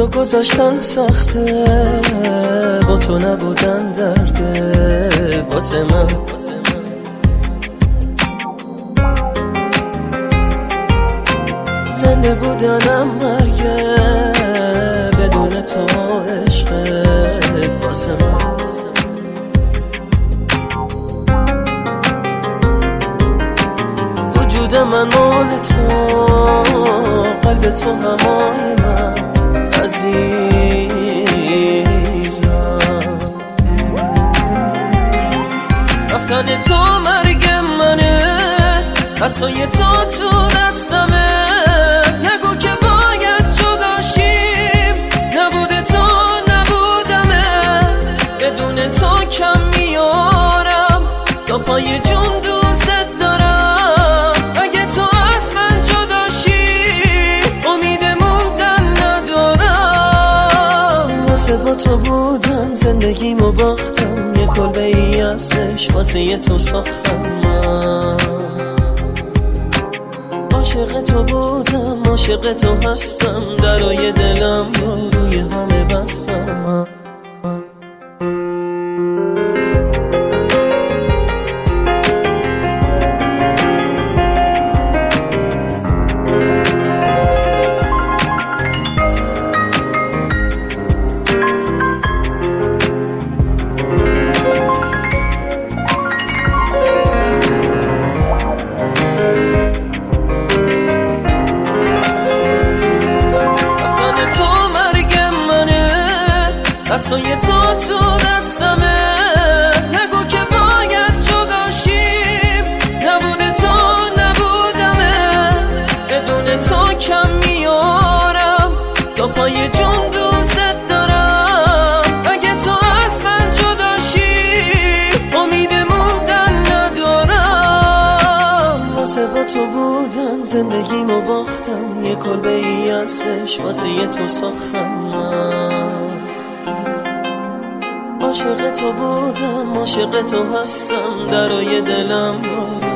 تو گذاشتن سخته، با تو نبودن درده واسه من. زنده بودنم مرگه، بدون تو عشقت واسه من. وجود من مال تو، قلب تو همای من عزیزم. رفتن تو مرگ منه، عصای تو دستمه. نگو که باید جدا شیم، نبوده تو نبودمه. بدون تو کم میارم، تا پای جون دوست دارم. اگه تو از من جدا شی، امید موندن ندارم. واسه با تو بودن زندگیمو باختم، یه کلبه ای ازش واسه یه تو ساختم. من عاشق تو بودم، عاشق تو هستم. درای دلم رو روی همه بستم. عصای تو دستمه. نگو که باید جدا شیم، نبوده تو نبودمه. بدون تو کم میارم، تا پای جون دوست دارم. اگه تو از من جدا شی، امید موندن ندارم. واسه با تو بودن زندگیمو باختم، یه کلبه ای ازش واسه یه تو ساختم. عاشق تو بودم، عاشق تو هستم. درای دلم رو